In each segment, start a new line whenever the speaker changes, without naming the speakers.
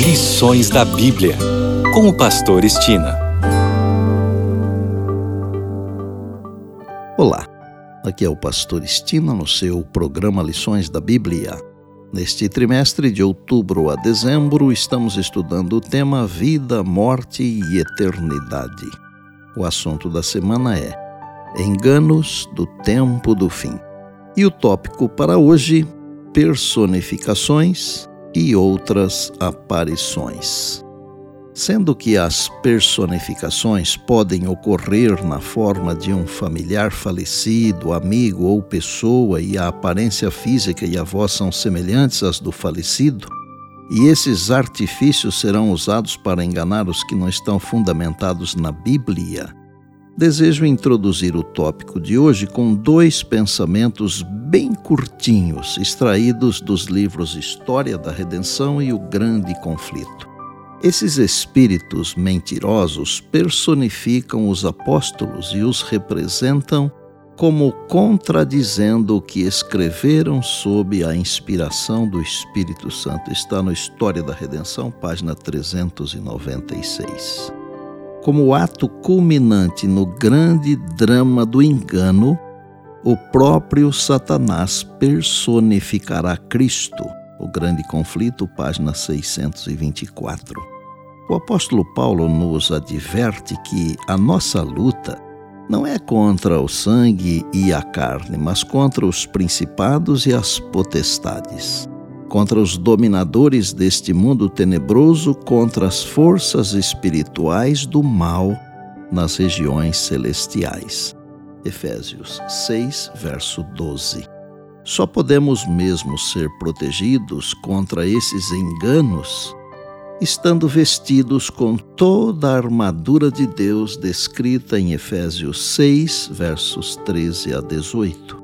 Lições da Bíblia, com o pastor Estina.
Olá, aqui é o pastor Estina no seu programa Lições da Bíblia. Neste trimestre de outubro a dezembro, estamos estudando o tema Vida, Morte e Eternidade. O assunto da semana é Enganos do Tempo do Fim. E o tópico para hoje, personificações e outras aparições. Sendo que as personificações podem ocorrer na forma de um familiar falecido, amigo ou pessoa, e a aparência física e a voz são semelhantes às do falecido, e esses artifícios serão usados para enganar os que não estão fundamentados na Bíblia, desejo introduzir o tópico de hoje com dois pensamentos bem curtinhos, extraídos dos livros História da Redenção e O Grande Conflito. Esses espíritos mentirosos personificam os apóstolos e os representam como contradizendo o que escreveram sob a inspiração do Espírito Santo. Está no História da Redenção, página 396. Como ato culminante no grande drama do engano, o próprio Satanás personificará Cristo. O Grande Conflito, página 624. O apóstolo Paulo nos adverte que a nossa luta não é contra o sangue e a carne, mas contra os principados e as potestades, contra os dominadores deste mundo tenebroso, contra as forças espirituais do mal nas regiões celestiais. Efésios 6, verso 12. Só podemos mesmo ser protegidos contra esses enganos estando vestidos com toda a armadura de Deus descrita em Efésios 6, versos 13 a 18.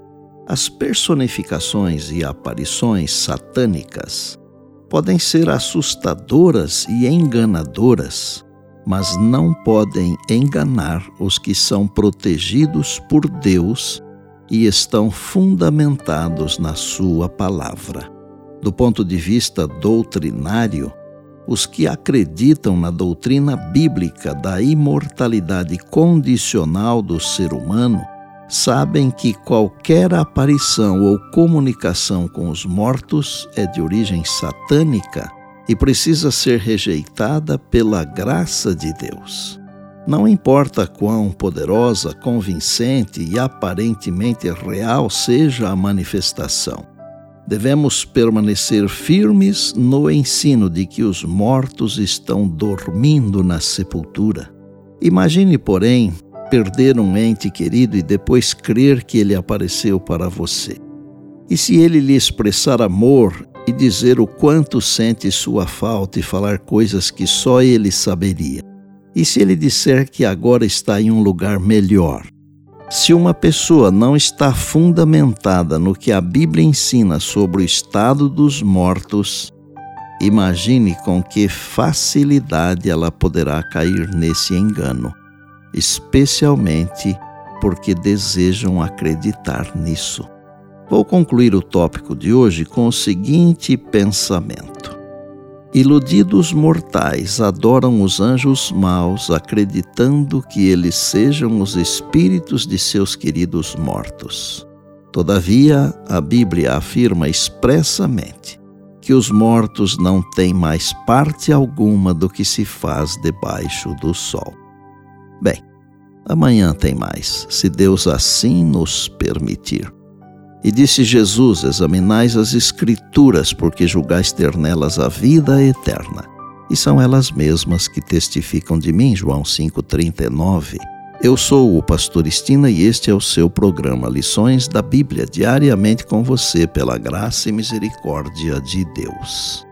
As personificações e aparições satânicas podem ser assustadoras e enganadoras, mas não podem enganar os que são protegidos por Deus e estão fundamentados na sua palavra. Do ponto de vista doutrinário, os que acreditam na doutrina bíblica da imortalidade condicional do ser humano sabem que qualquer aparição ou comunicação com os mortos é de origem satânica e precisa ser rejeitada pela graça de Deus. Não importa quão poderosa, convincente e aparentemente real seja a manifestação, devemos permanecer firmes no ensino de que os mortos estão dormindo na sepultura. Imagine, porém, perder um ente querido e depois crer que ele apareceu para você. E se ele lhe expressar amor e dizer o quanto sente sua falta e falar coisas que só ele saberia? E se ele disser que agora está em um lugar melhor? Se uma pessoa não está fundamentada no que a Bíblia ensina sobre o estado dos mortos, imagine com que facilidade ela poderá cair nesse engano, especialmente porque desejam acreditar nisso. Vou concluir o tópico de hoje com o seguinte pensamento. Iludidos mortais adoram os anjos maus, acreditando que eles sejam os espíritos de seus queridos mortos. Todavia, a Bíblia afirma expressamente que os mortos não têm mais parte alguma do que se faz debaixo do sol. Bem, amanhã tem mais, se Deus assim nos permitir. E disse Jesus: examinais as Escrituras, porque julgais ter nelas a vida eterna. E são elas mesmas que testificam de mim. João 5,39. Eu sou o pastor Estina e este é o seu programa Lições da Bíblia, diariamente com você, pela graça e misericórdia de Deus.